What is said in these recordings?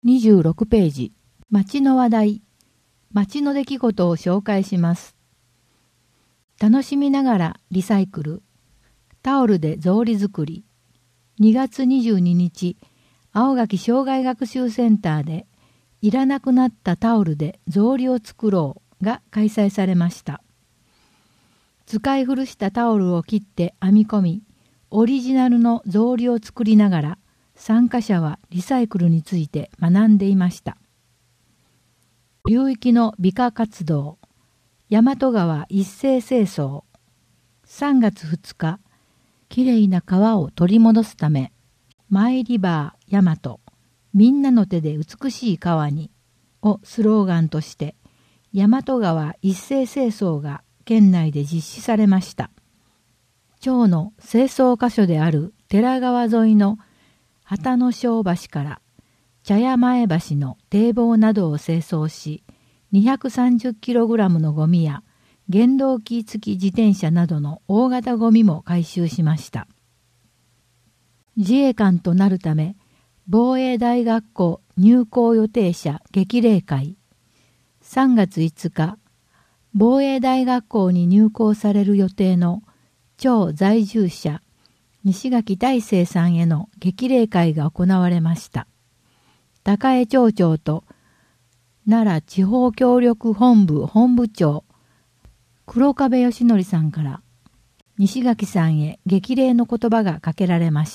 26ページ、町の話題、町の出来事を紹介します。楽しみながらリサイクル、タオルで草履作り、2月22日、青垣障害学習センターで、いらなくなったタオルで草履を作ろうが開催されました。使い古したタオルを切って編み込み、オリジナルの草履を作りながら、参加者はリサイクルについて学んでいました。流域の美化活動、大和川一斉清掃、3月2日、きれいな川を取り戻すため、マイリバー大和、みんなの手で美しい川にをスローガンとして、大和川一斉清掃が県内で実施されました。町の清掃箇所である寺川沿いの旗の小橋から茶屋前橋の堤防などを清掃し、230kgのゴミや原動機付き自転車などの大型ゴミも回収しました。自衛官となるため、防衛大学校入校予定者激励会。3月5日、防衛大学校に入校される予定の町在住者、西垣大成さんへの激励会が行われました。高江町長と奈良地方協力本部本部長、黒壁義則さんから西垣さんへ激励の言葉がかけられました。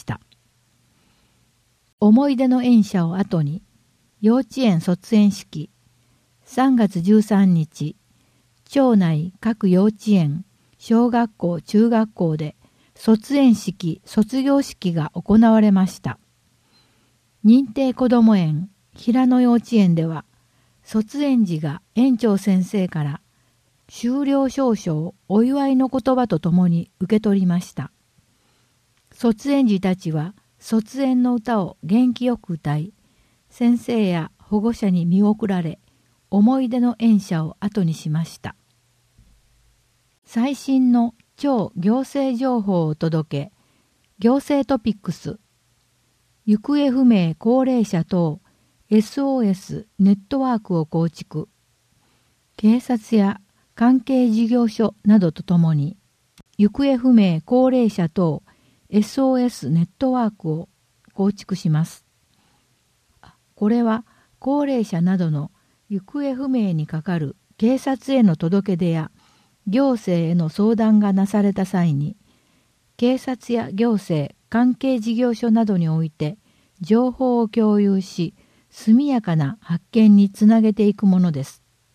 思い出の園舎を後に、幼稚園卒園式、3月13日、町内各幼稚園、小学校、中学校で卒園式、卒業式が行われました。認定こども園、平野幼稚園では、卒園児が園長先生から修了証書をお祝いの言葉とともに受け取りました。卒園児たちは卒園の歌を元気よく歌い、先生や保護者に見送られ、思い出の園舎を後にしました。最新の町行政情報を届け、行政トピックス、行方不明高齢者等 SOS ネットワークを構築、警察や関係事業所などとともに、行方不明高齢者等 SOS ネットワークを構築します。これは高齢者などの行方不明にかかる警察への届け出や行政への相談がなされた際に、警察や行政、関係事業所などにおいて情報を共有し、速やかな発見につなげていくものです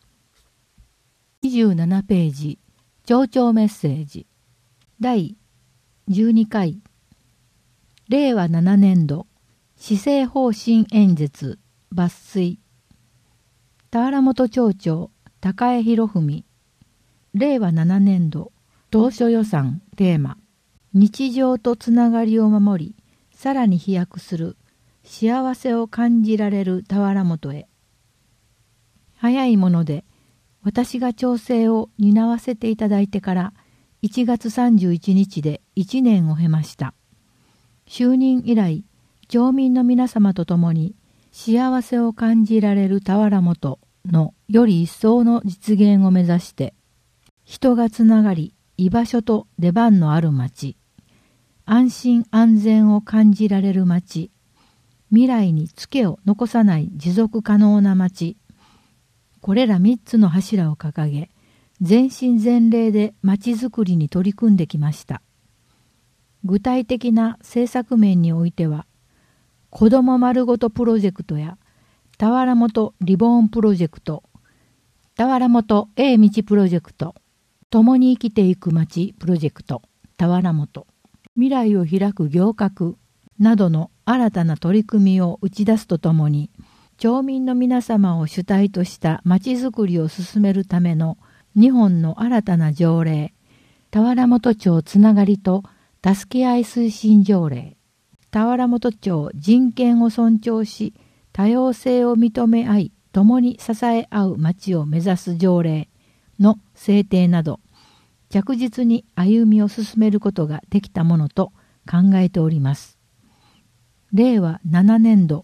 。27ページ、町長メッセージ。第12回、令和7年度、施政方針演説、抜粋。田原本町長、高江博文。令和7年度、当初予算、テーマ。日常とつながりを守り、さらに飛躍する、幸せを感じられる田原本へ。早いもので、私が調整を担わせていただいてから1月31日で1年を経ました。就任以来、町民の皆様と共に幸せを感じられる田原本のより一層の実現を目指して、人がつながり、居場所と出番のある町、安心安全を感じられる町、未来にツケを残さない持続可能な町、これら3つの柱を掲げ、全身全霊で町づくりに取り組んできました。具体的な政策面においては、子ども丸ごとプロジェクトや、田原本リボーンプロジェクト、田原本道プロジェクト、共に生きていく町プロジェクト、田原本、未来を開く行革などの新たな取り組みを打ち出すとともに、町民の皆様を主体とした町づくりを進めるための2本の新たな条例、田原本町つながりと助け合い推進条例、田原本町人権を尊重し、多様性を認め合い、共に支え合う町を目指す条例の制定など、着実に歩みを進めることができたものと考えております。令和7年度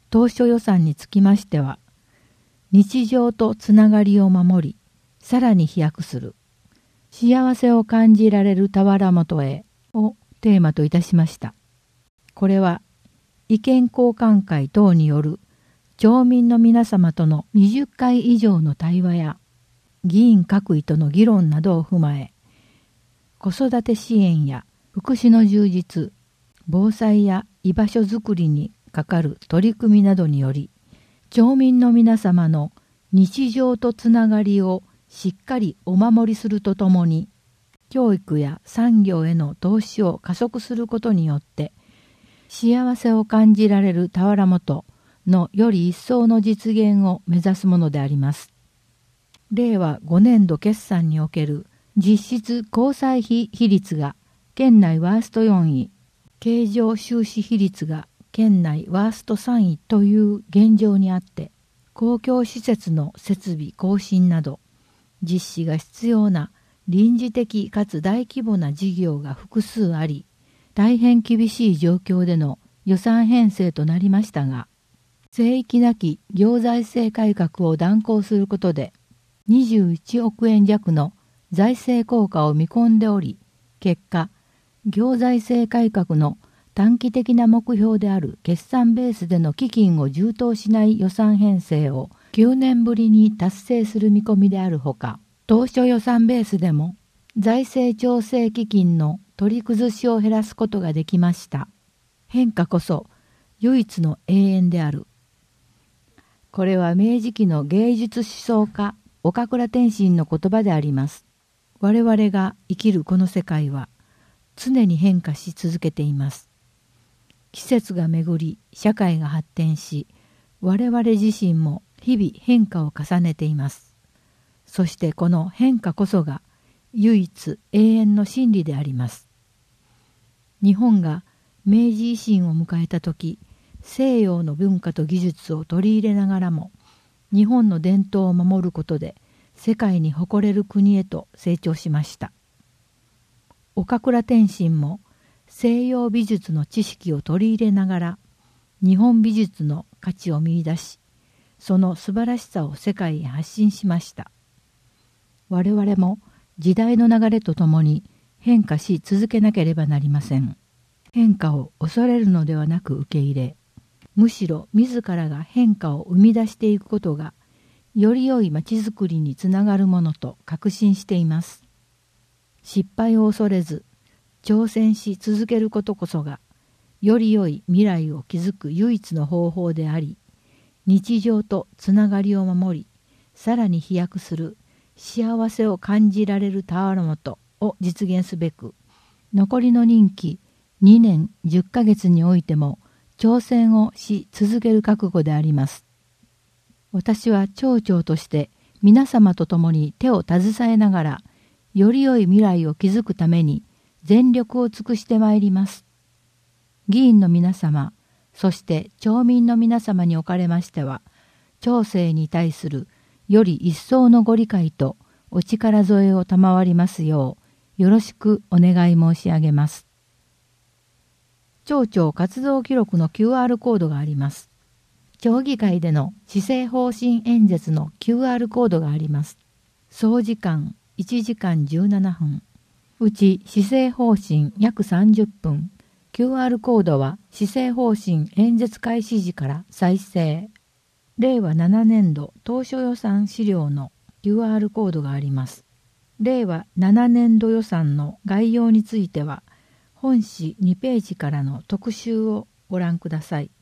当初予算につきましては、日常とつながりを守り、さらに飛躍する、幸せを感じられる俵元へをテーマといたしました。これは、意見交換会等による町民の皆様との20回以上の対話や、議員各位との議論などを踏まえ、子育て支援や福祉の充実、防災や居場所づくりにかかる取り組みなどにより、町民の皆様の日常とつながりをしっかりお守りするとともに、教育や産業への投資を加速することによって、幸せを感じられる俵元のより一層の実現を目指すものであります。令和5年度決算における実質公債費比率が県内ワースト4位、経常収支比率が県内ワースト3位という現状にあって、公共施設の設備更新など、実施が必要な臨時的かつ大規模な事業が複数あり、大変厳しい状況での予算編成となりましたが、聖域なき行財政改革を断行することで、21億円弱の財政効果を見込んでおり、結果、行財政改革の短期的な目標である決算ベースでの基金を充当しない予算編成を9年ぶりに達成する見込みであるほか、当初予算ベースでも財政調整基金の取り崩しを減らすことができました。変化こそ唯一の永遠である。これは明治期の芸術思想家岡倉天心の言葉であります。我々が生きるこの世界は常に変化し続けています。季節が巡り、社会が発展し、我々自身も日々変化を重ねています。そしてこの変化こそが唯一永遠の真理であります。日本が明治維新を迎えた時、西洋の文化と技術を取り入れながらも、日本の伝統を守ることで世界に誇れる国へと成長しました。岡倉天心も西洋美術の知識を取り入れながら日本美術の価値を見出し、その素晴らしさを世界へ発信しました。我々も時代の流れとともに変化し続けなければなりません。変化を恐れるのではなく受け入れ、むしろ自らが変化を生み出していくことが、より良いまちづくりにつながるものと確信しています。失敗を恐れず、挑戦し続けることこそが、より良い未来を築く唯一の方法であり、日常とつながりを守り、さらに飛躍する幸せを感じられる俵元を実現すべく、残りの任期2年10ヶ月においても挑戦をし続ける覚悟であります。私は町長として皆様と共に手を携えながら、より良い未来を築くために全力を尽くしてまいります。議員の皆様、そして町民の皆様におかれましては、町政に対するより一層のご理解とお力添えを賜りますよう、よろしくお願い申し上げます。町長活動記録の QR コードがあります。町議会での施政方針演説の QR コードがあります。総時間1時間17分。うち施政方針約30分。QR コードは施政方針演説開始時から再生。令和7年度当初予算資料の QR コードがあります。令和7年度予算の概要については、本誌2ページからの特集をご覧ください。